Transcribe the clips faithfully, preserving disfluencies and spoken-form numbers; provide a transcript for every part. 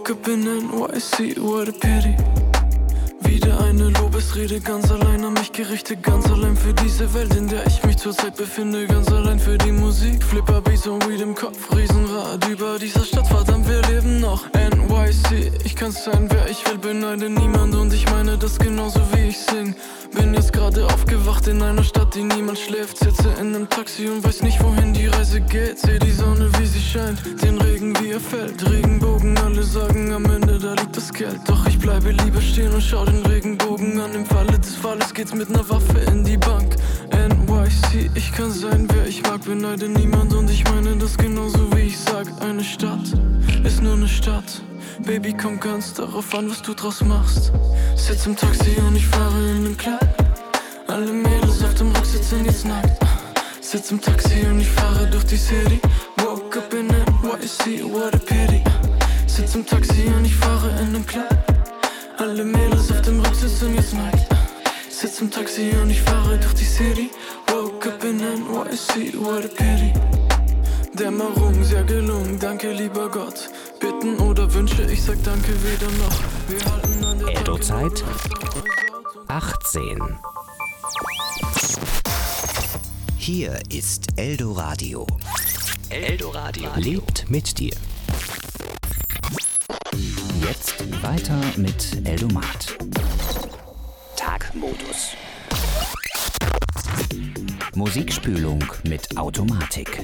Woke up in N Y C, what a pity. Wieder eine Lobesrede, ganz allein an mich gerichtet, ganz allein für diese Welt, in der ich mich zurzeit befinde, ganz allein für die Musik. Flipper Beats und Weed im Kopf, Riesenrad über dieser Stadt, verdammt, wir leben noch. N Y C, ich kann sein, wer ich will, beneide niemand und ich meine das genauso wie ich sing. Bin jetzt gerade aufgewacht in einer Stadt, die niemand schläft, sitze in einem Taxi und weiß nicht, wohin die Reise geht. Seh die Sonne, wie sie scheint, den Regen, wie er fällt, Regenbogen, alle sagen am Ende, da liegt das Geld. Doch ich bleibe lieber stehen und schau den Regenbogen an. Im Falle des Falles geht's mit ner Waffe in die Bank. N Y C, ich kann sein, wer ich mag, beneide niemand und ich meine das genauso wie ich sag. Eine Stadt ist nur ne Stadt. Baby, kommt ganz darauf an, was du draus machst. Sitz im Taxi und ich fahre in den Club. Alle Mädels auf dem Rücksitz sind jetzt nackt. Sitz im Taxi und ich fahre durch die City. Woke up in N Y C, what a pity. Sitz im Taxi und ich fahre in den Club. Alle Mädels auf dem Rücksitz sind jetzt nackt. Sitz im Taxi und ich fahre durch die City. Woke up in N Y C, what a pity. Dämmerung, sehr gelungen, danke lieber Gott. Bitten oder Wünsche, ich sag danke weder noch. Wir halten an der Eldo-Zeit achtzehn. Hier ist Eldoradio. Eldoradio lebt mit dir. Jetzt weiter mit Eldomat. Tagmodus. Musikspülung mit Automatik.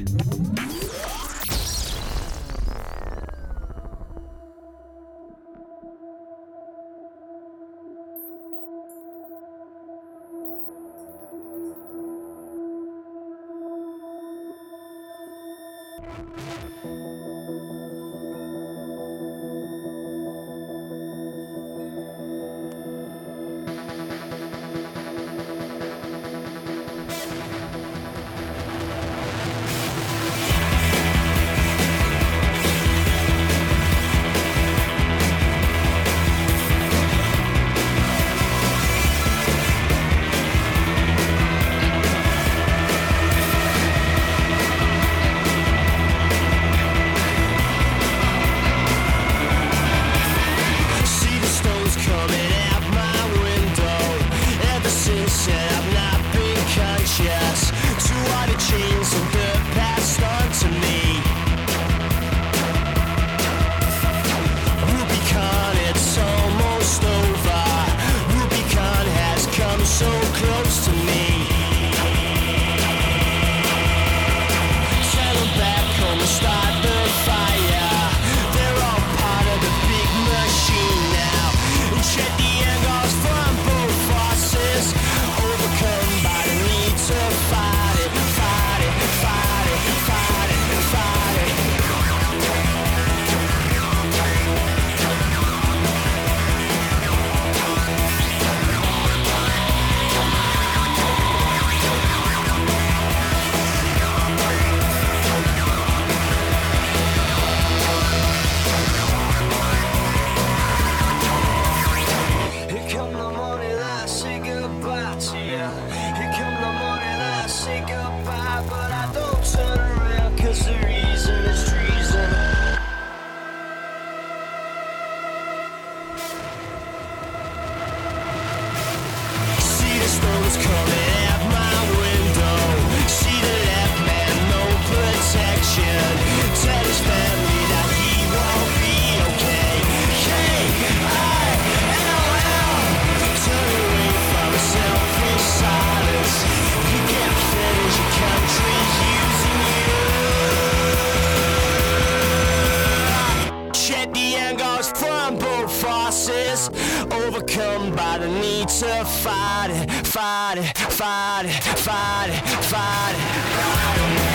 Overcome by the need to fight it, fight it, fight it, fight it, fight it, fight it.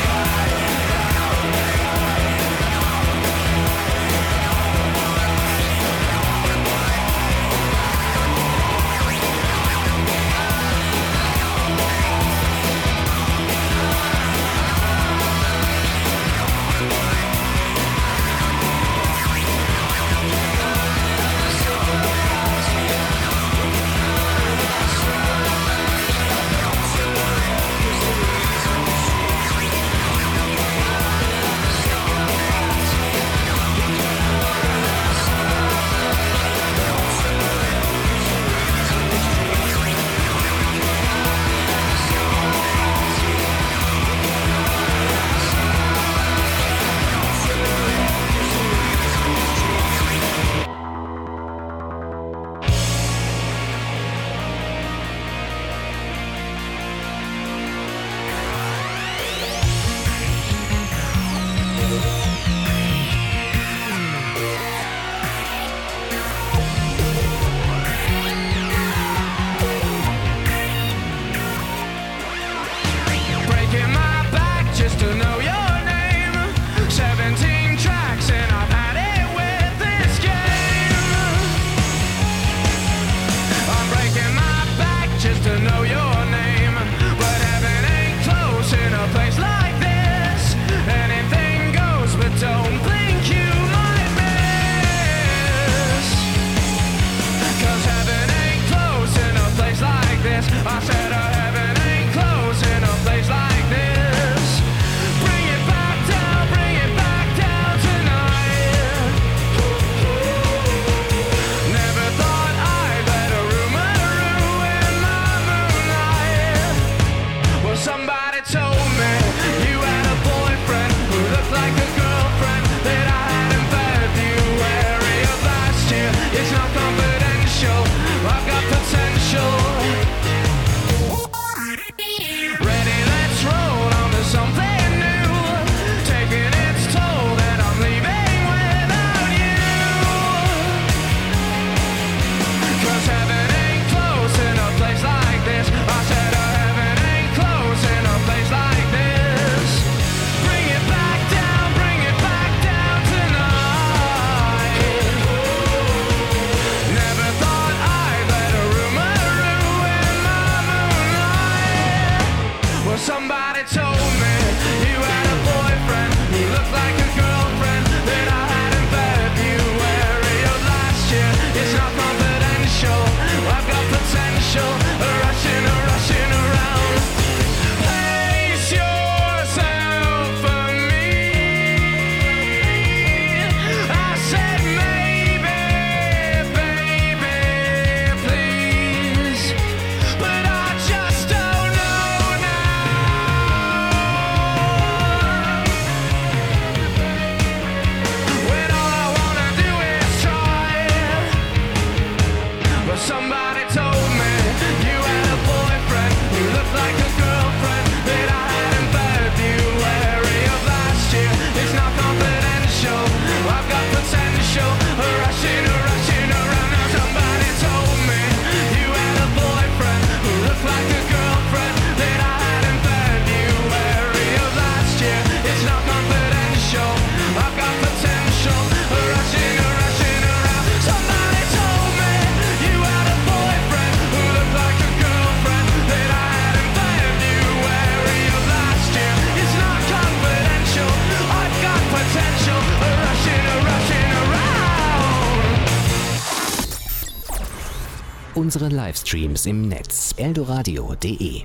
unsere Livestreams im Netz eldoradio punkt de.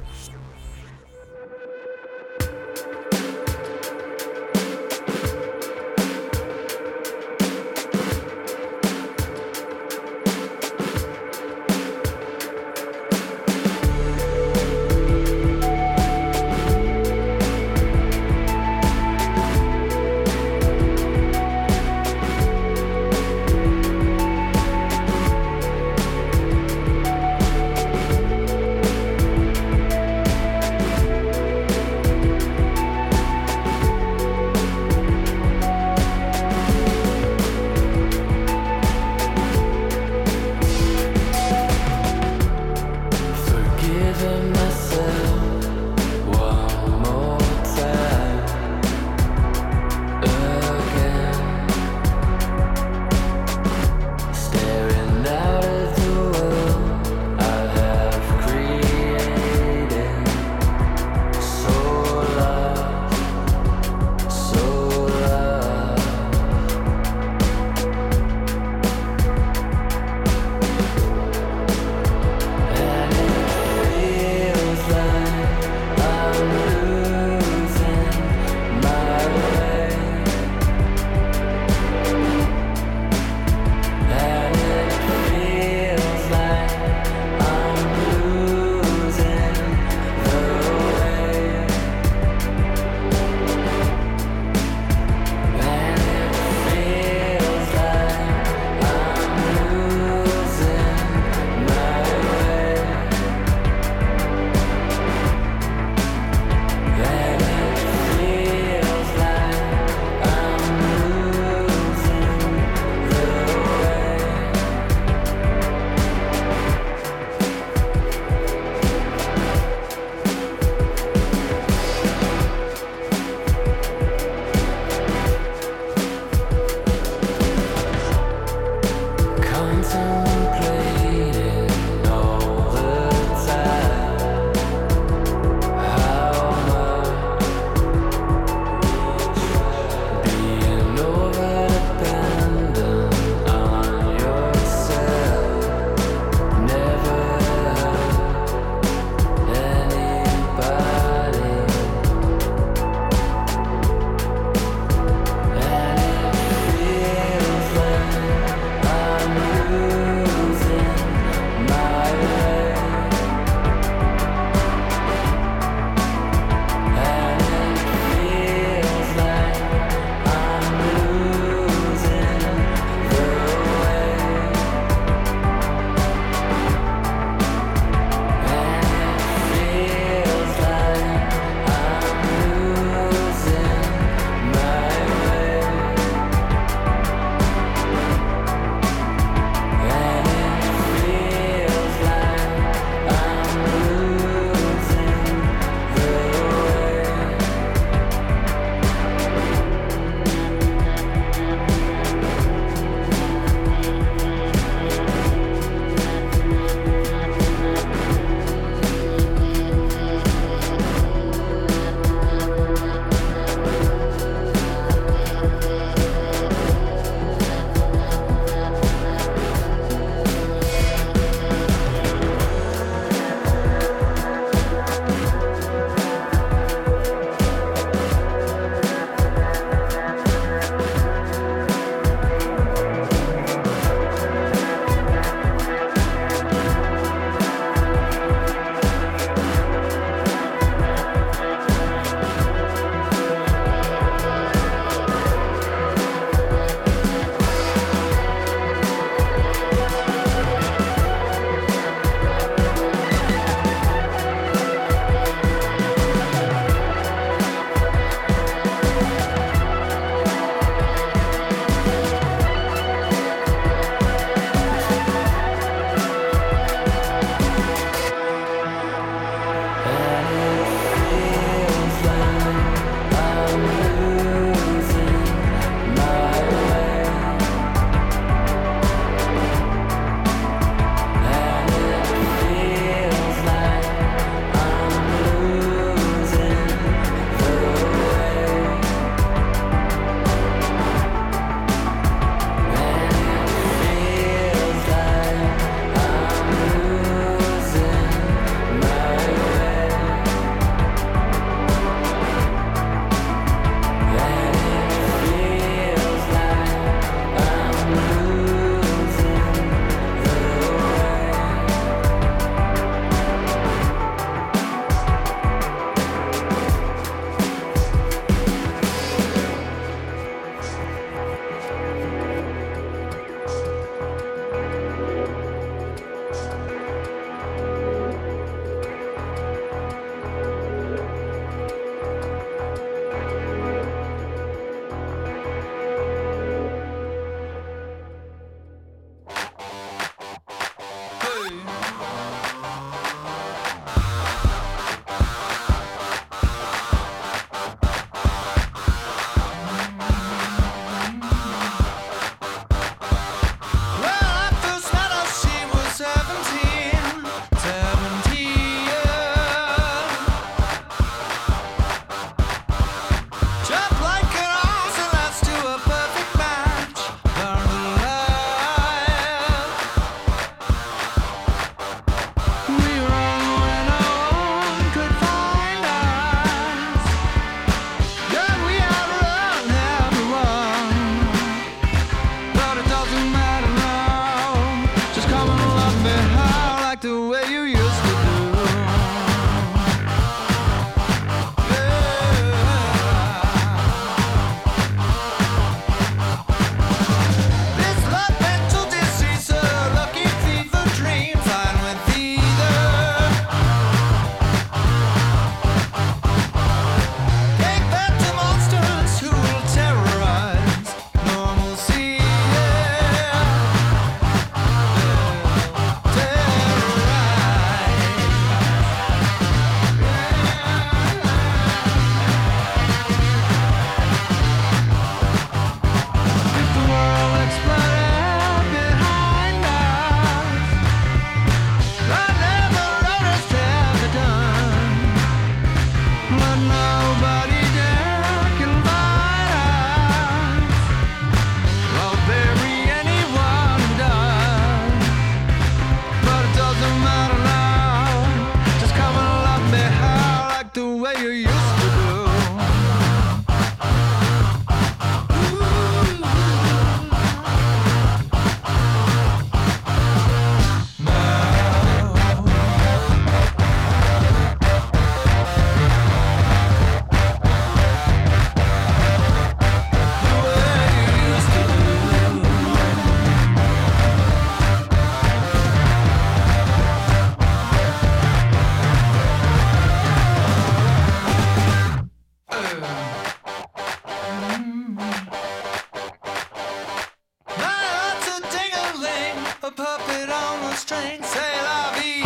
a puppet on a string, c'est la vie.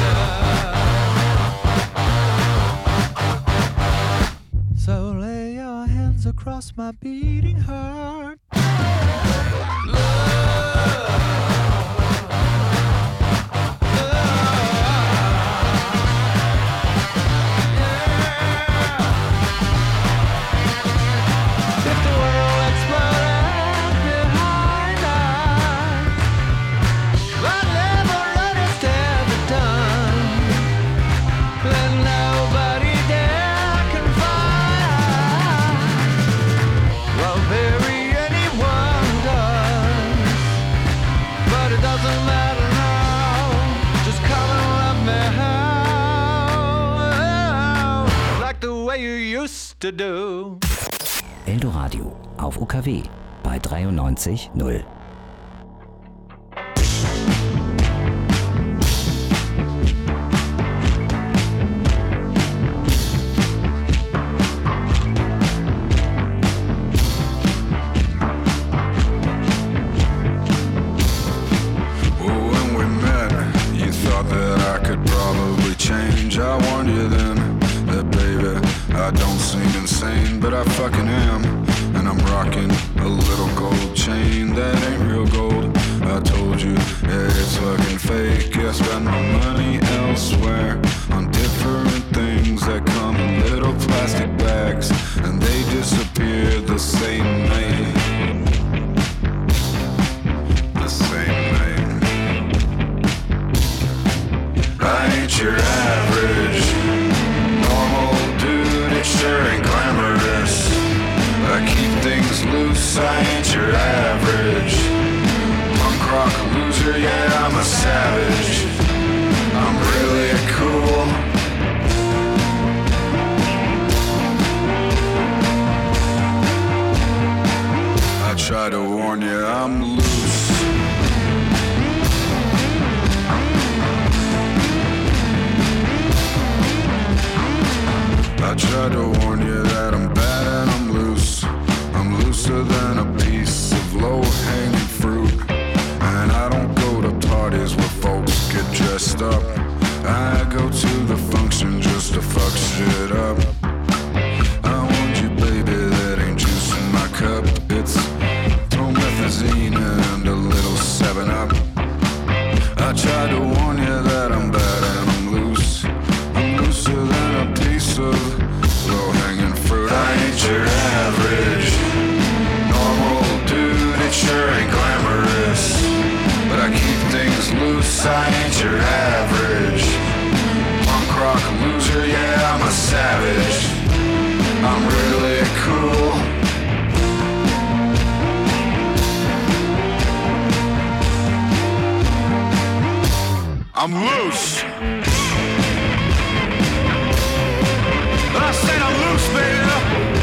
So lay your hands across my beating heart. To do. Eldoradio auf U K W bei dreiundneunzig null. But I fucking am, and I'm rocking a little gold chain that ain't real gold. I told you, yeah, it's fucking fake. I spend my money elsewhere on different things that come in little plastic bags, and they disappear the same night. The same night. I ain't your average normal dude, it sure ain't glamorous. I keep things loose, I ain't your average punk rock loser, yeah, I'm a savage. I'm really cool. I try to warn you, I'm loose. I try to warn you that I'm bad and I'm loose. I'm looser than a piece of low-hanging fruit. And I don't go to parties where folks get dressed up. I go to the function just to fuck shit up. I warned you, baby, that ain't juice in my cup. It's promethazine and a little seven up. I try to warn you that I'm bad and I'm loose. I'm looser than a piece of low-hanging fruit. I ain't your average normal dude, it sure ain't glamorous. But I keep things loose, I ain't your average punk rock loser, yeah, I'm a savage. I'm really cool. I'm loose. I said I'm loose, baby.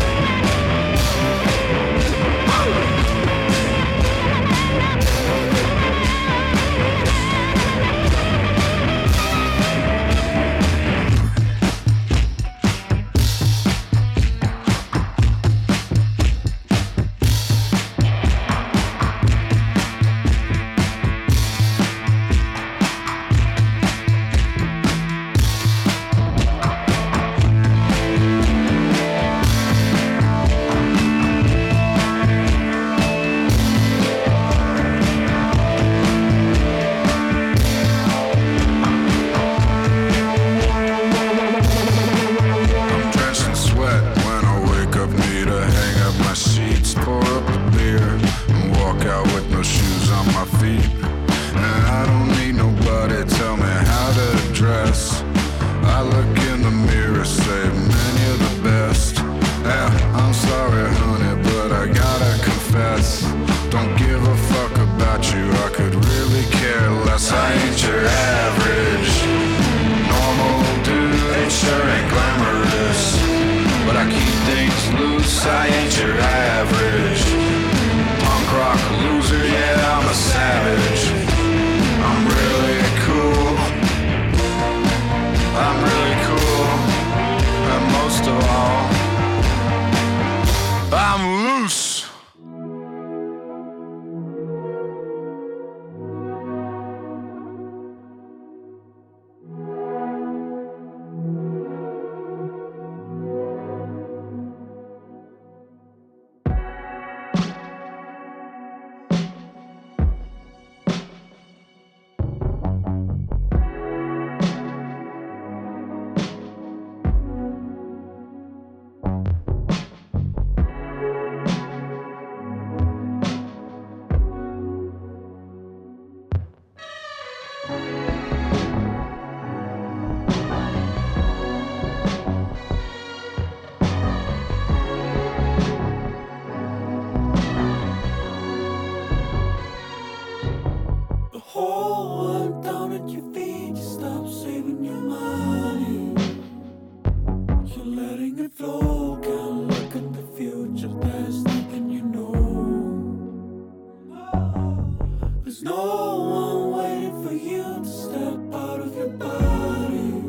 There's no one waiting for you to step out of your body.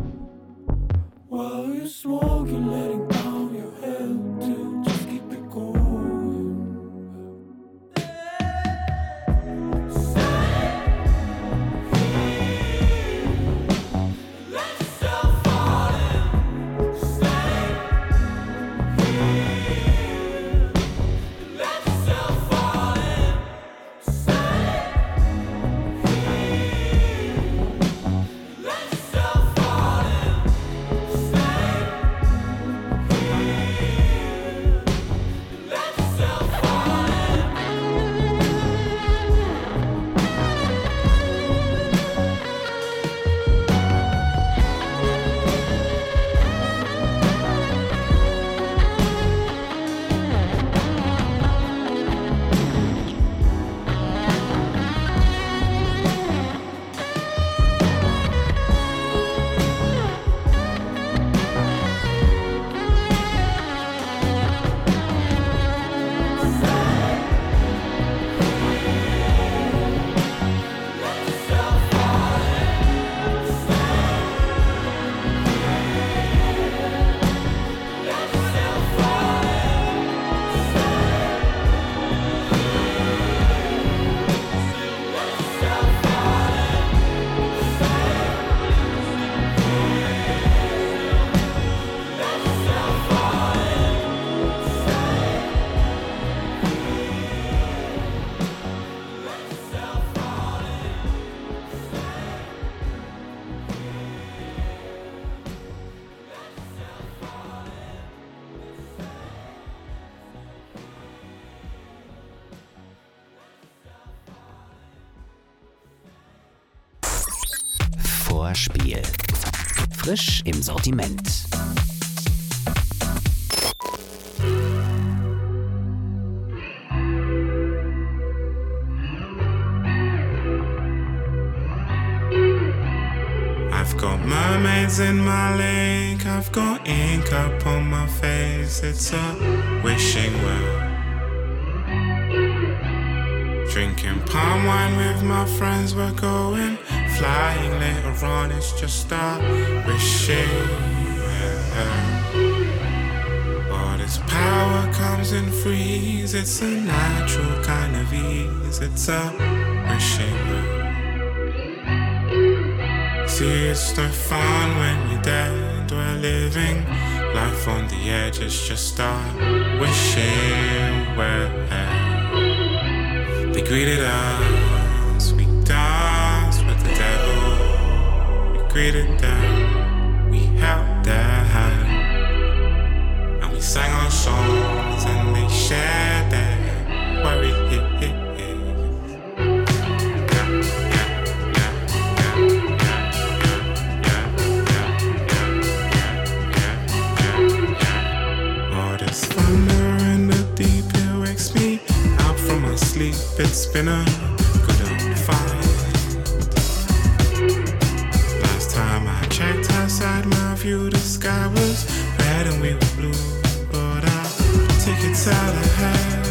While you're smoking, letting down your head to just keep it going. Stay here, let yourself fall in. Stay here, let yourself fall in. Stay here, let yourself fall in. Vorspiel. Frisch im Sortiment. I've got mermaids in my lake, I've got ink up on my face, it's a wishing well. Drinking palm wine with my friends, we're going flying later on, it's just a wishing well. All this power comes in freeze, it's a natural kind of ease, it's a wishing well. See, it's no fun when you're dead, we're living life on the edge, it's just a wishing well. They greeted us, we danced with the devil. We greeted them, we held their hand, and we sang our songs and they shared their worry. All this thunder in the deep, it wakes me up from my sleep. It's been a good old fight. Last time I checked outside my view, the sky was red and we were blue. But I'll take it out ahead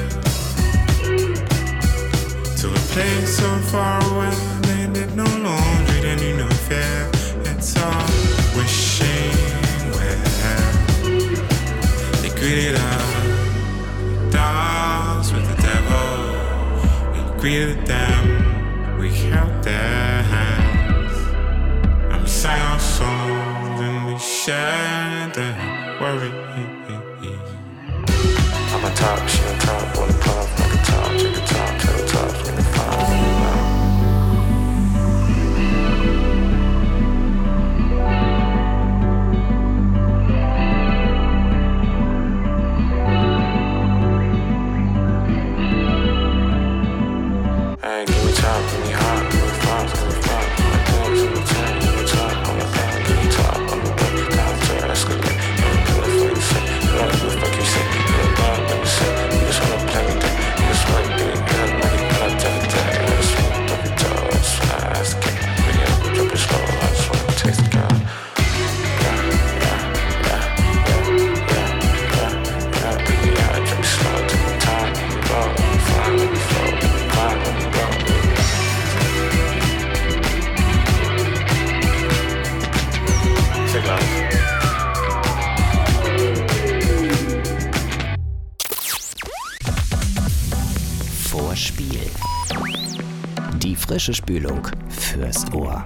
to a place so far away. They did no laundry, they knew no fear. It's all wishing well. They greeted us, danced with the devil. Greeted them, we held their hands, and we sang our songs and we shared their worry. I'm on top, she on top, wanna puff like a top, check a top, tell the top, in the fire. Fly, let me float, fly, let me float. Die frische Spülung fürs Ohr.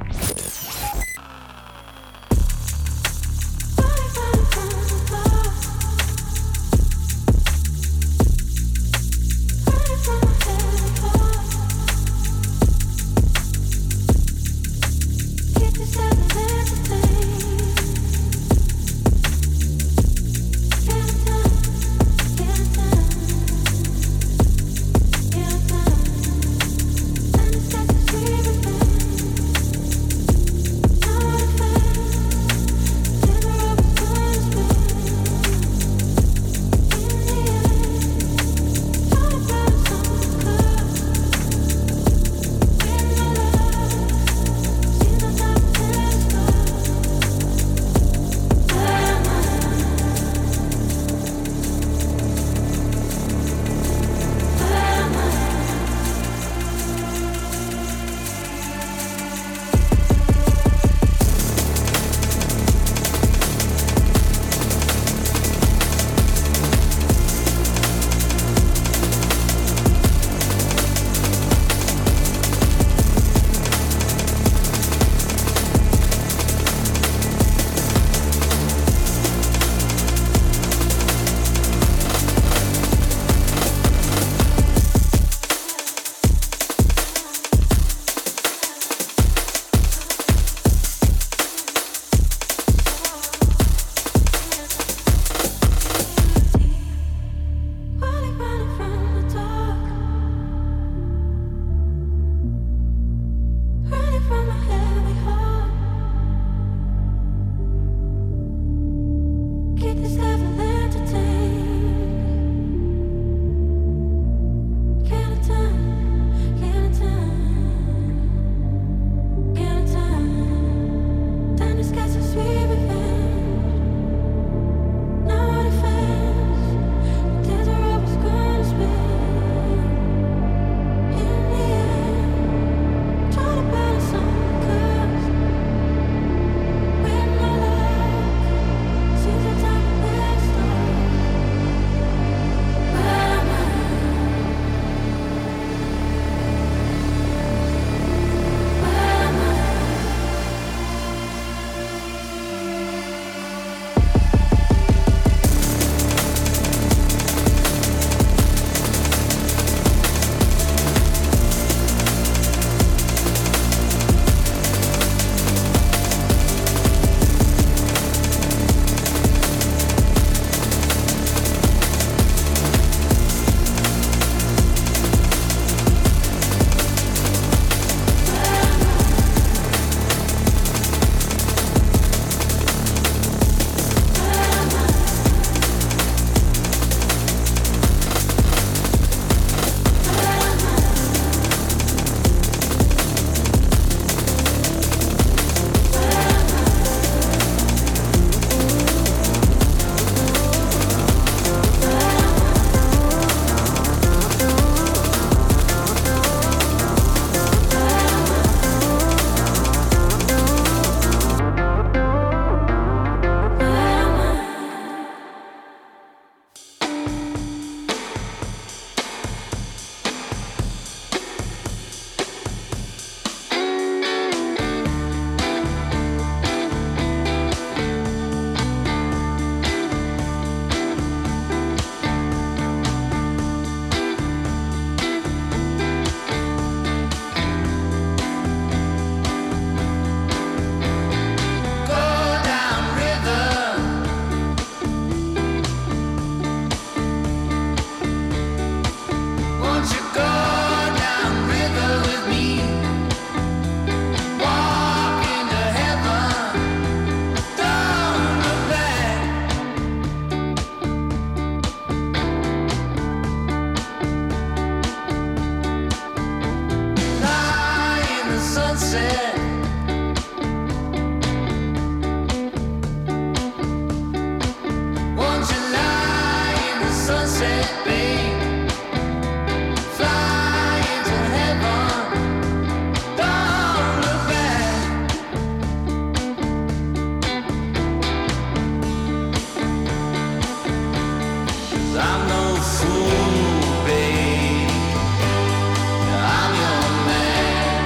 fool, babe. I'm your man.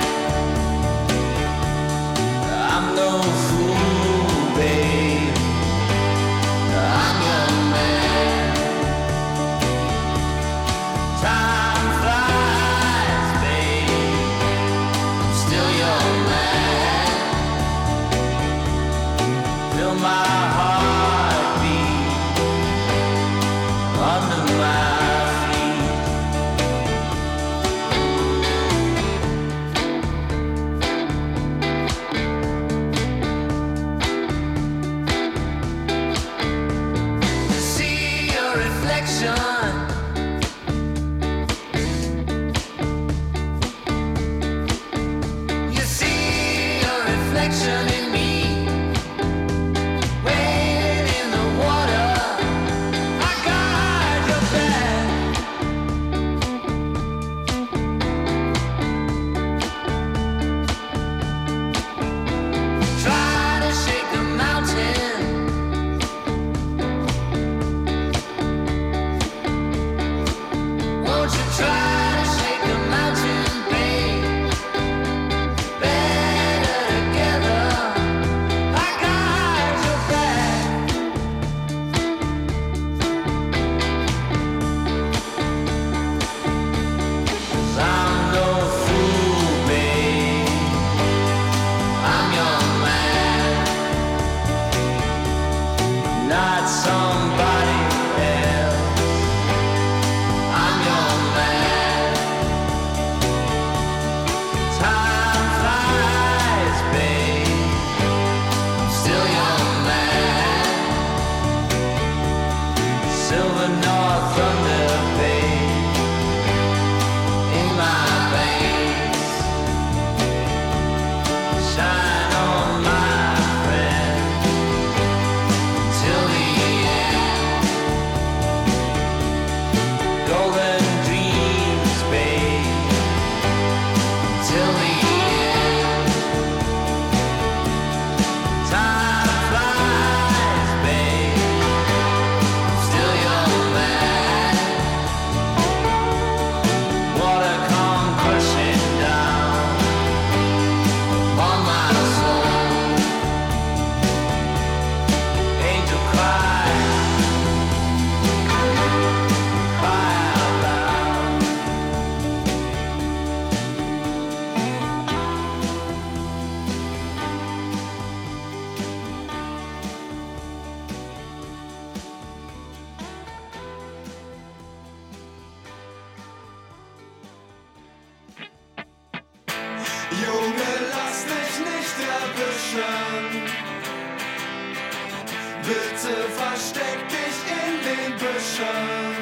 Bitte versteck dich in den Büschen.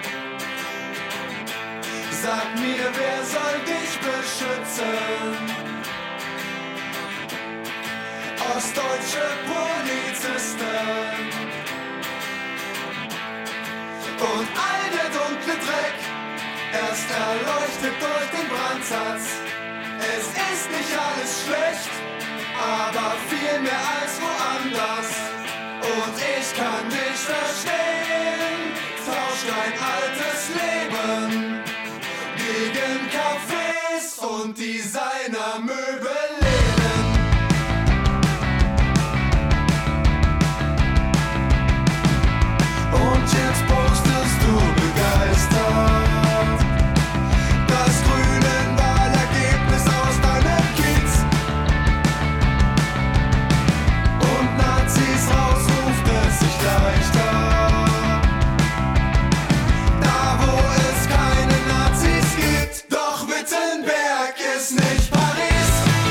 Sag mir, wer soll dich beschützen? Ostdeutsche Polizisten und all der dunkle Dreck, erst erleuchtet durch den Brandsatz. Es ist nicht alles schlecht, aber viel mehr als woanders. Und ich kann dich verstehen, tausch dein altes Leben gegen Cafés und Designermöbelläden. Und jetzt postest du begeistert das Grünen-Wahlergebnis aus deinem Kiez. Und Nazis raus ruft es sich leichter. Da wo es keine Nazis gibt. Doch Wittenberg ist nicht Paris.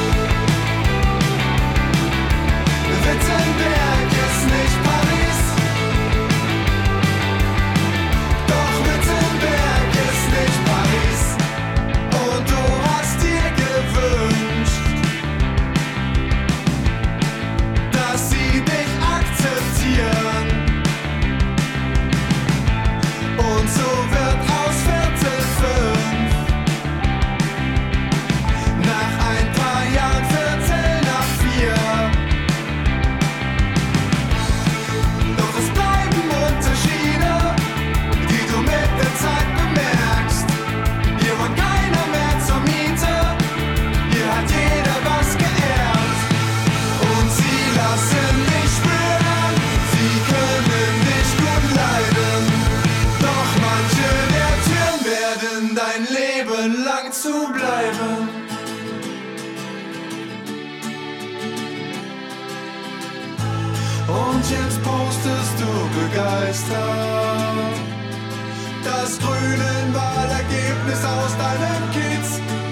Wittenberg ist nicht Paris. Doch Wittenberg ist nicht Paris. Und du hast dir gewünscht, dass sie dich akzeptieren. Und so wird aus Viertel fünf nach ein paar Jahren Viertel nach vier. Doch es bleiben Unterschiede, die du mit der Zeit bemerkst. Hier wohnt keiner mehr zur Miete, hier hat jeder was geerbt. Und sie lassen dich spüren, sie können dich gut leiden. Doch manche der Türen werden dein Leben lang zu bleiben. Und jetzt postest du begeistert das Grünen-Wahlergebnis aus deinem Kiez.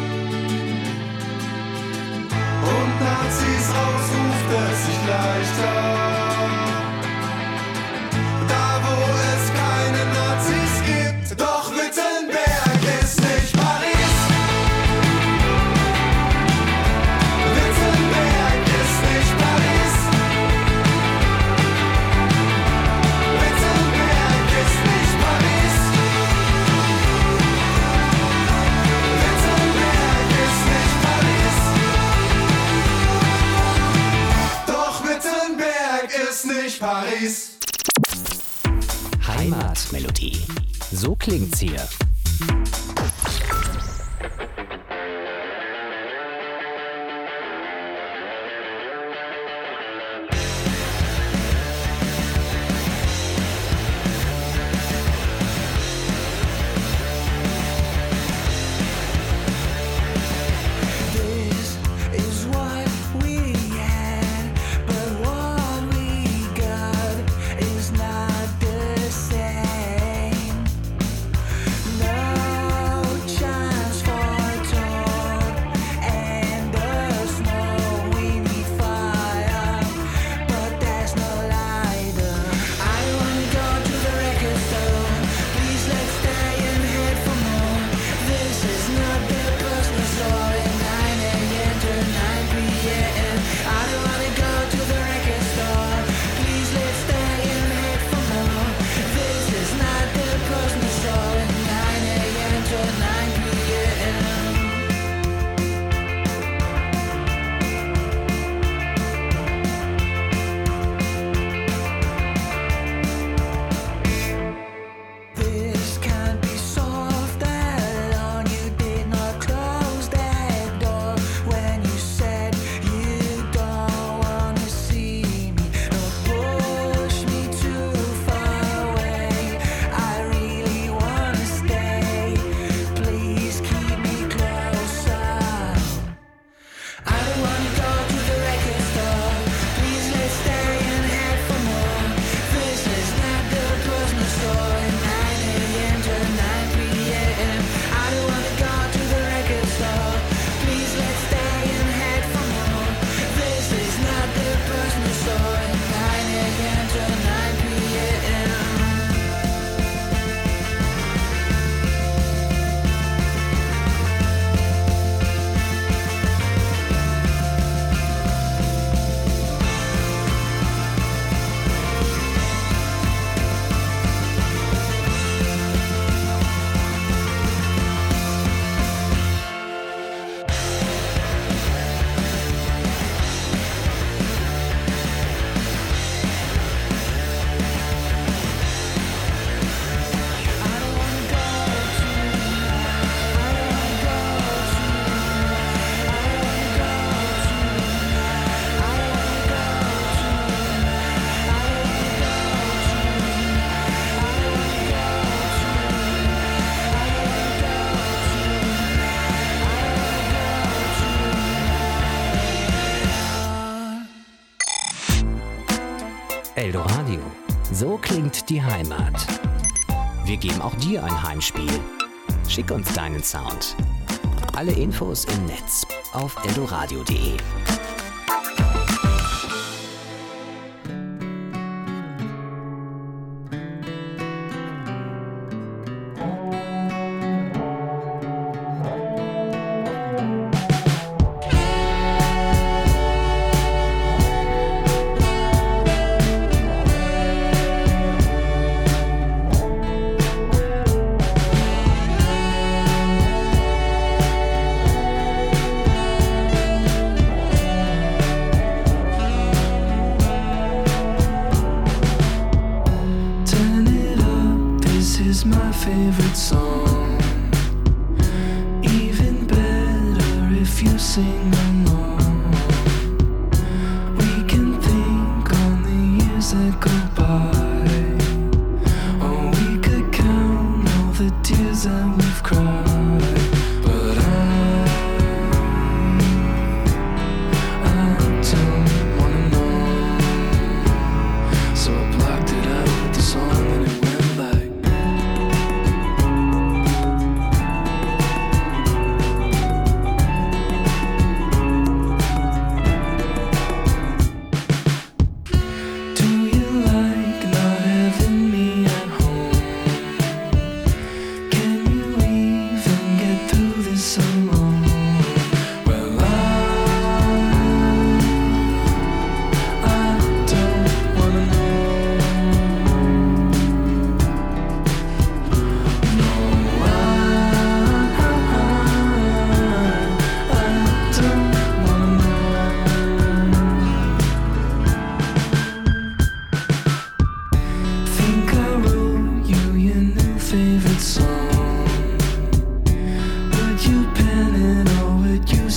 Und Nazis raus ruft es sich leichter. Da wo es keine Nazis gibt. Doch Wittenberg ist nicht Paris. Wittenberg ist Paris. Heimatmelodie. So klingt's hier. Eldoradio. So klingt die Heimat. Wir geben auch dir ein Heimspiel. Schick uns deinen Sound. Alle Infos im Netz auf eldoradio punkt de.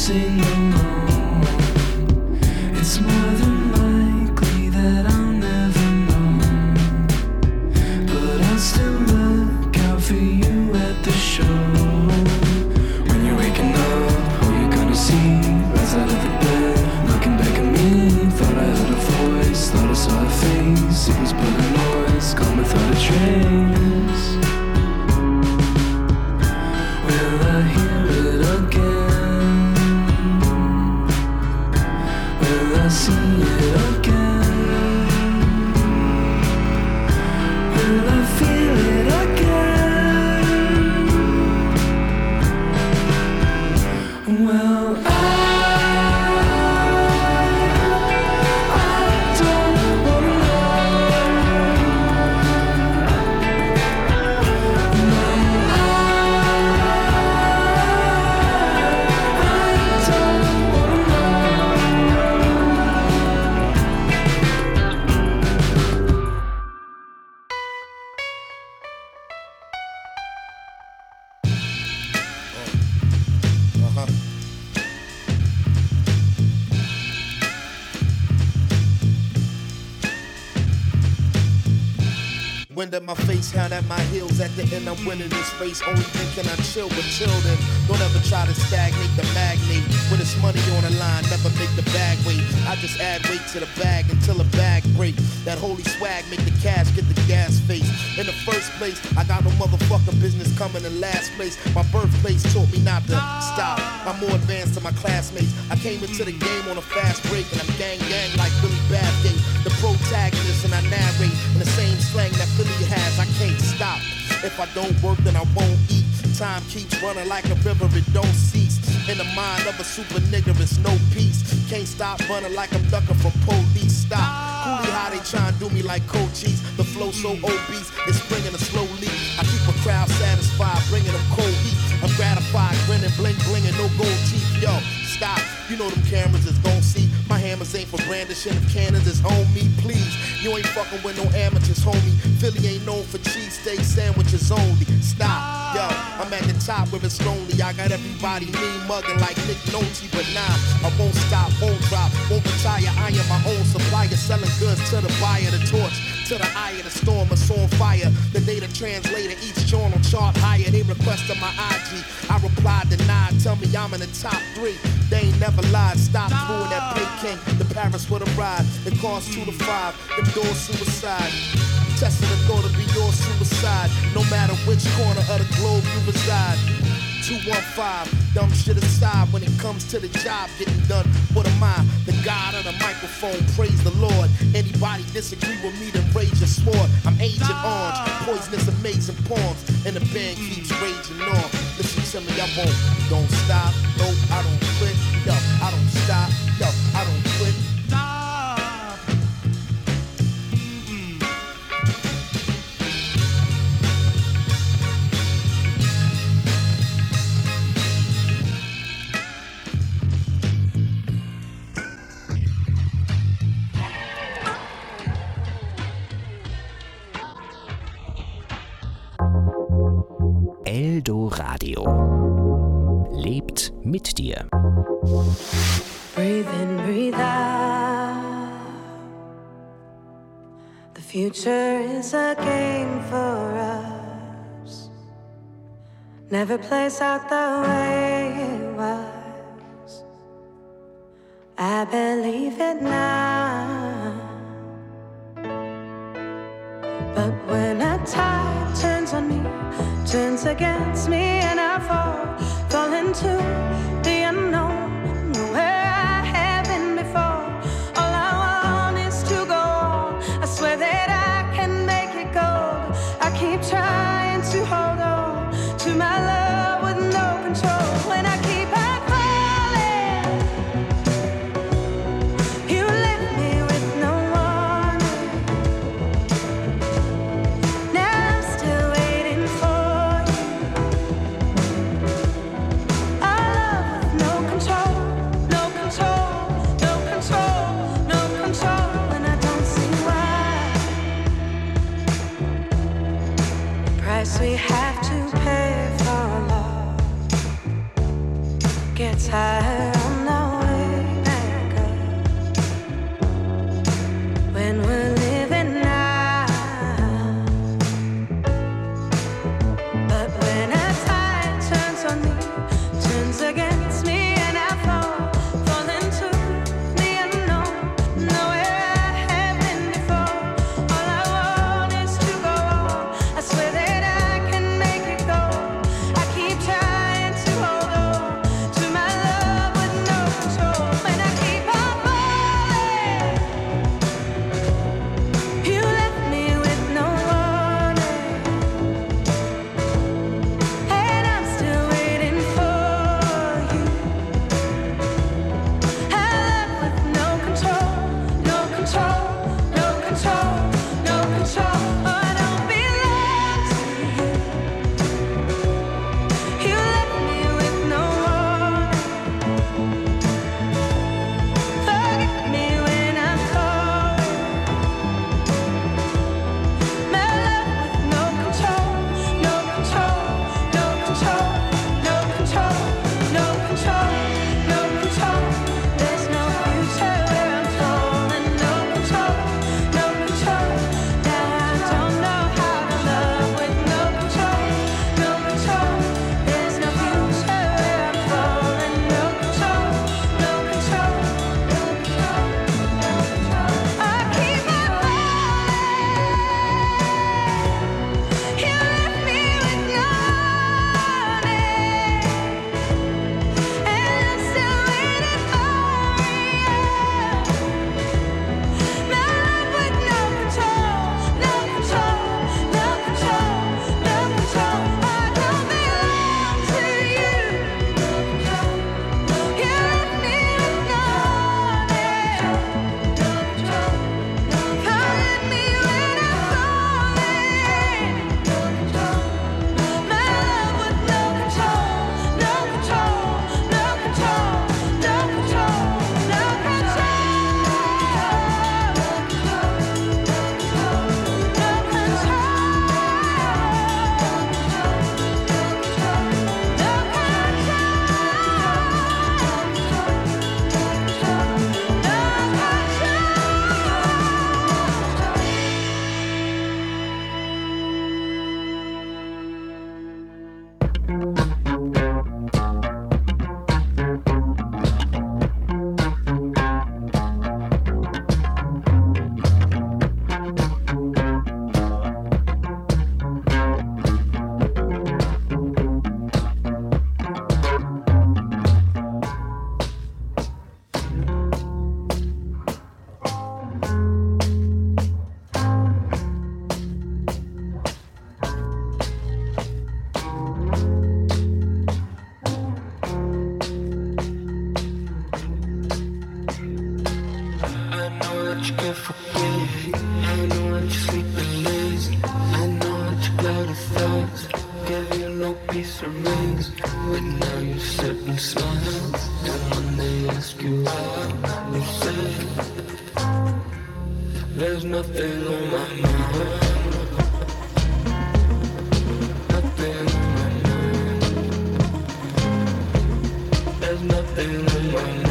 sing along. It's more than likely that I'll never know, but I'll still look out for you at the show. When you're waking up, who you gonna see? Rise out of the bed, looking back at me. Thought I heard a voice, thought I saw a face. It was but a noise, gone without a trace. Will I hear it again? Will I see it again? Will I feel it again? Well, I Wind at my face, hound at my heels. At the end, I'm winning this race. Only thinking I chill, but chill then. Don't ever try to stagnate the magnate. When it's money on the line, never make the bag wait. I just add weight to the bag until a bag break. That holy swag make the cash get the gas face. In the first place, I got no motherfucking business coming in last place. My birthplace taught me not to stop. I'm more advanced than my classmates. I came into the game on a fast break, and I'm gang gang like Billy Bathgate, the protagonist, and I narrate in the same slang that Philly has. I can't stop. If I don't work, then I won't eat. Time keeps running like a river, it don't cease. In the mind of a super nigga, it's no peace. Can't stop running like I'm ducking from police. Stop. Coolie how they tryna do me like Cochise. The flow so obese, it's bringing a slow leak. I keep a crowd satisfied, bringing them cold heat. I'm gratified, grinning, bling, blinging, no gold teeth. Yo, stop. You know them cameras is gon' see. My hammers ain't for brandishing. If cannons is on me, please. You ain't fucking with no amateurs, homie. Philly ain't known for cheesesteak sandwiches only. Stop, yo, I'm at the top where it's lonely. I got everybody mean mugging like Nick Nolte, but nah, I won't stop, won't drop, won't retire. I am my own supplier, selling goods to the buyer. The torch to the eye of the storm, it's on fire. The data translator, each journal chart higher. They requested my I G, I replied denied. Tell me I'm in the top three. They ain't never lied. Stop through that pay king. The Paris for the ride. It costs two to five. Them doors suicide. Testing the thought to be your suicide. No matter which corner of the globe you reside. two one five, dumb shit aside. When it comes to the job getting done, what am I? The God of the microphone, praise the Lord. Anybody disagree with me, then raise your sword. I'm Agent Orange, poisonous amazing poems. And the band keeps raging on. Listen to me, I won't, don't stop. No, I don't quit. Yo, I don't stop. Yo, I don't quit. Eldoradio lebt mit dir. Breathe in, breathe out. The future is a game for us. Never plays out the way it was. I believe it now. But when a tide turns on me, turns against me, and I fall, fall into the unknown, where I haven't before. All I want is to go on. I swear that I can make it go. I keep trying to hold on to my love with no control. When I keep on falling, you left me with no warning. Now I'm still waiting for you. Our love with no control, no control, no control, no control. And I don't see why. The price we have to pay for love gets higher. nothing on my mind. Nothing on my mind. There's nothing on my mind.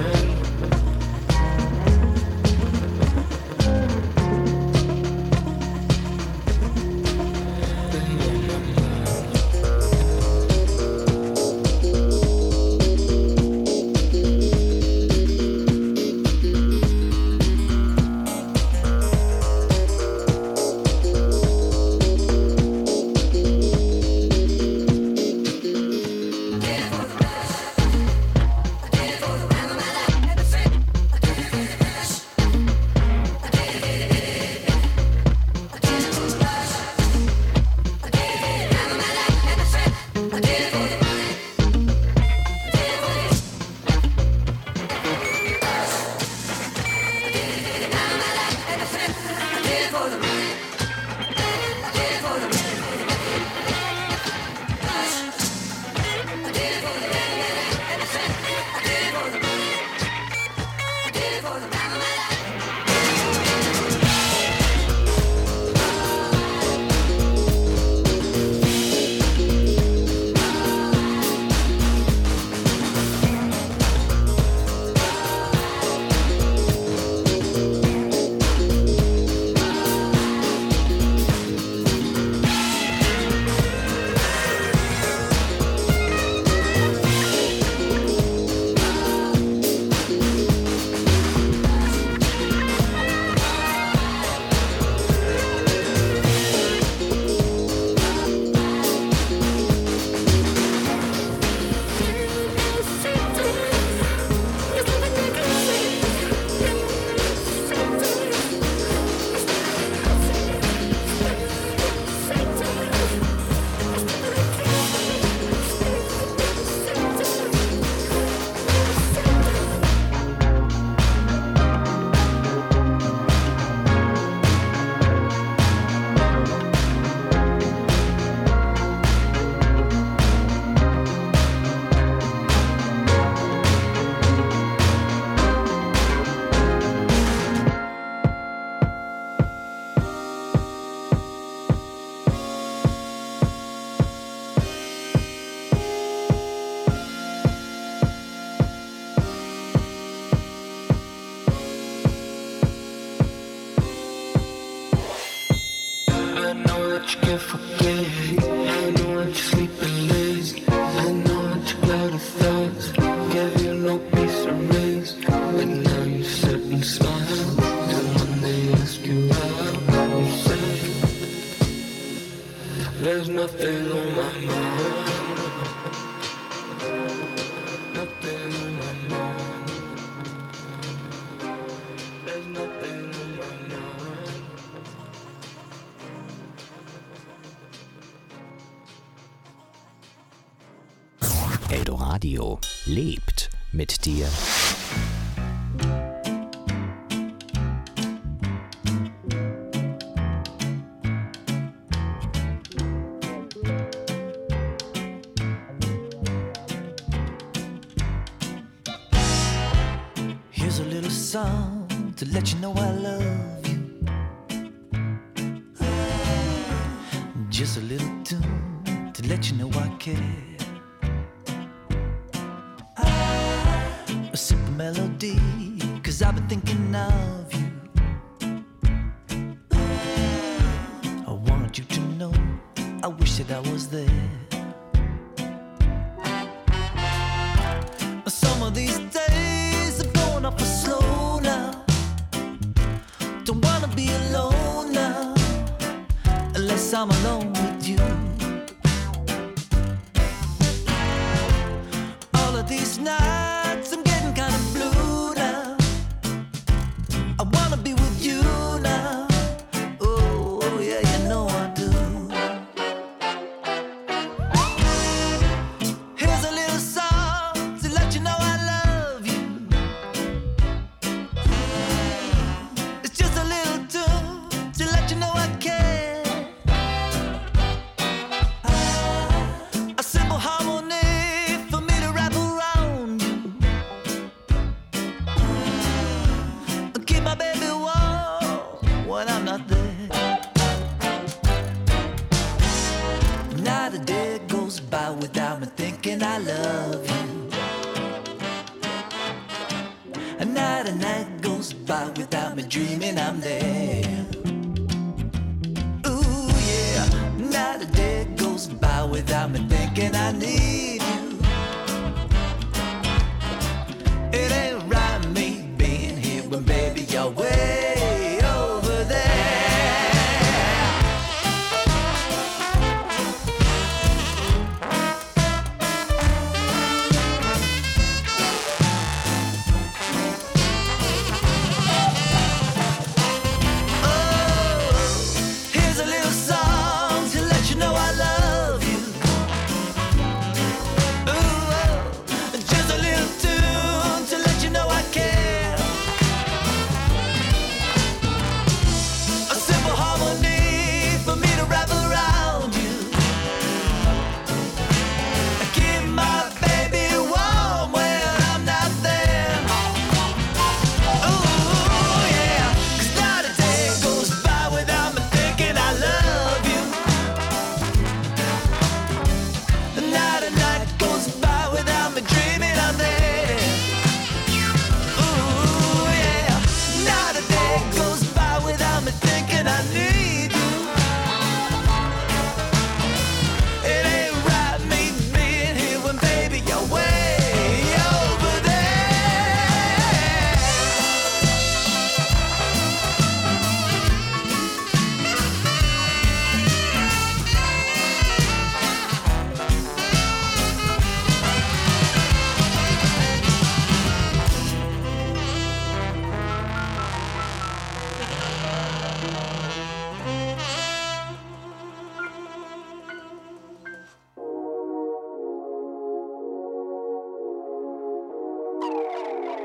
There's nothing on my mind. Nothing on my mind. There's nothing on my mind. Eldoradio lebt mit dir. To let you know I love you. Just a little tune to let you know I care. A simple melody, cause I've been thinking of you. I want you to know I wish that I was there. Some of these days are going off for slow now. Don't wanna be alone now, unless I'm alone with you. All of these nights I'm getting kinda blue now. I wanna be with you now. Oh yeah, you know I do. Here's a little song to let you know I love you. It's just a little tune to let you know I care. Not a night goes by without me dreaming I'm there. Ooh yeah, not a day goes by without me thinking I need